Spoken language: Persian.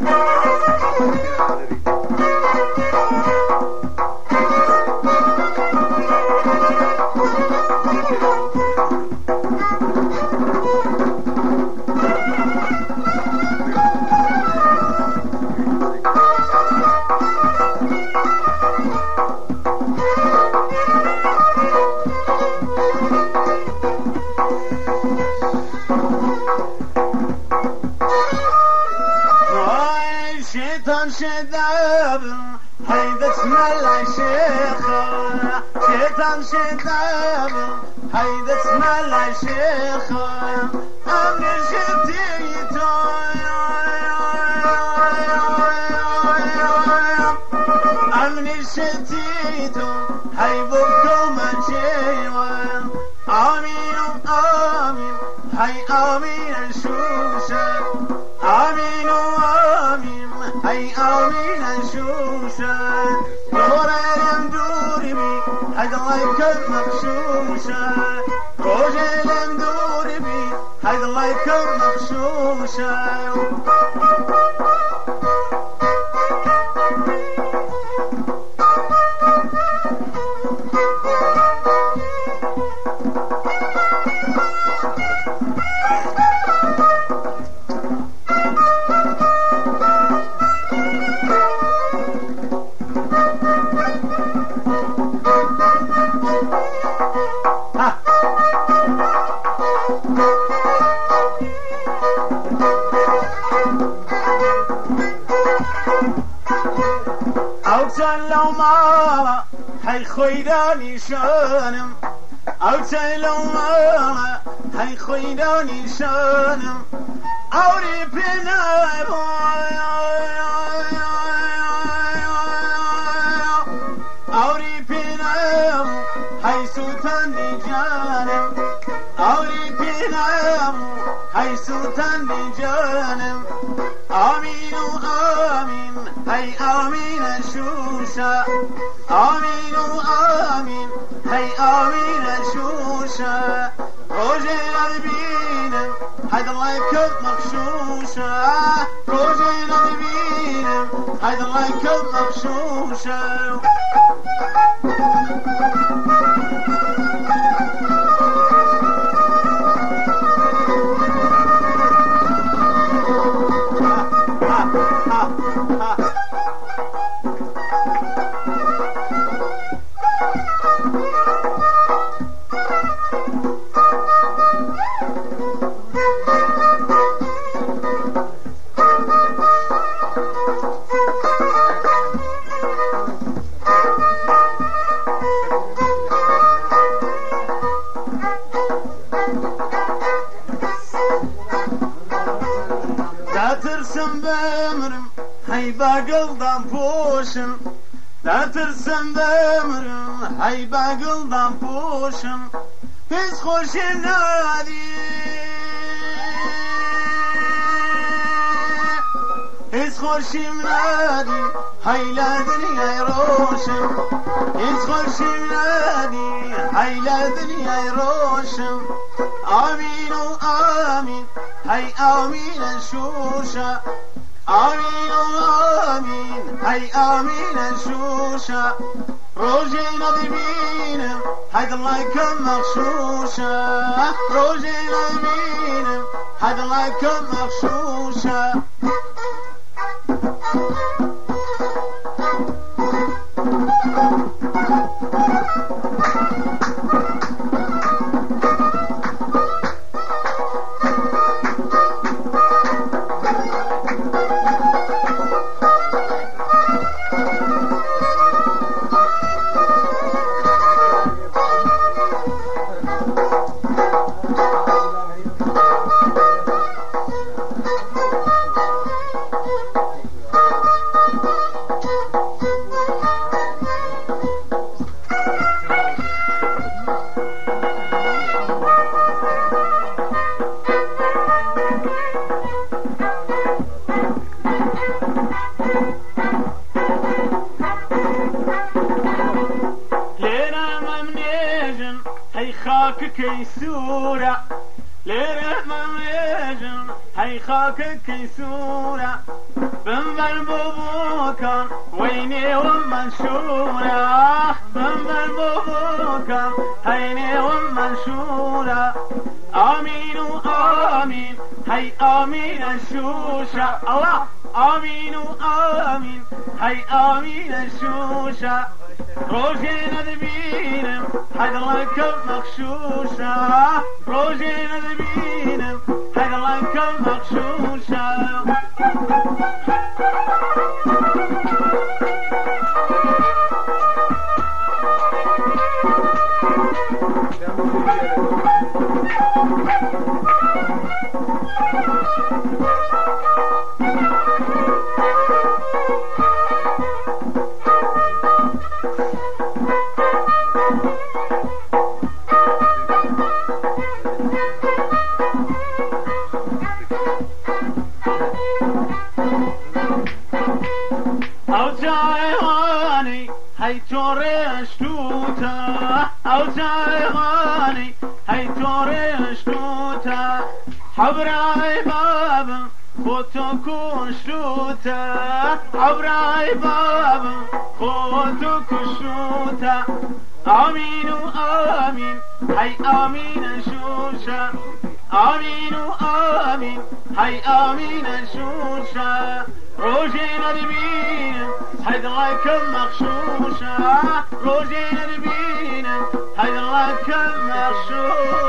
شيطان شذاب هيدا اسمه العشيخ شيطان شذاب هيدا اسمه العشيخ أمن شتيتو أمن شتيتو هيبكم أجيوا آمين آمين هاي آمين الشوشة آمين آمين هاي آمين الشوشة نورا دوري بي هيدا الله يكون مغشوشة روجي دوري بي هيدا الله يكون مغشوشة لو ما هي خيراني شانم او لو ما هي خيراني شانم اوري بنا اوري بنا هي سلطان جانم اوري بنا هي سلطان جانم آمين آمين هي آمين الشوشة آمين آمين هي آمين الشوشة روجي البينم هيدا الله يكون مغشوشة روجي البينم هيدا الله يكون مغشوشة لا ترسم بامرم هي باقلدان بوشم لا ترسم بامرم هي باقلدان بوشم بس خوش نادي بس خوش نادي هي لا دنيا يروشم بس خوش نادي هي لا دنيا يروشم آمين آمين هي آمين الشوشة آمين آمين هي آمين الشوشة روجي نظيمين هيدا الله يكون مغشوشة روجي نظيمين هيدا الله يكون مغشوشة كيسورة ليرة مميجن هي خاك كيسورة بنظر بوكا ويني ومنشورة بنظر بوكا هيني ومنشورة آمين وآمين هي آمين الشوشة الله آمين وآمين هي آمين الشوشة روجينا دبينم هيدا لك مخشوشة روجينا دبينم هيدا لك مخشوشة أوجايواني هاي توري شتوتا أوجايواني هاي توري شتوتا حبراي بابا خوتو شتوتا حبراي بابا خوتو شتوتا آمين وآمين هاي آمين شوشا آمين وآمين هاي آمين شوشا روجينا دبينا هيدا لك مخشوشة روجينا دبينا هيدا لك مخشوشة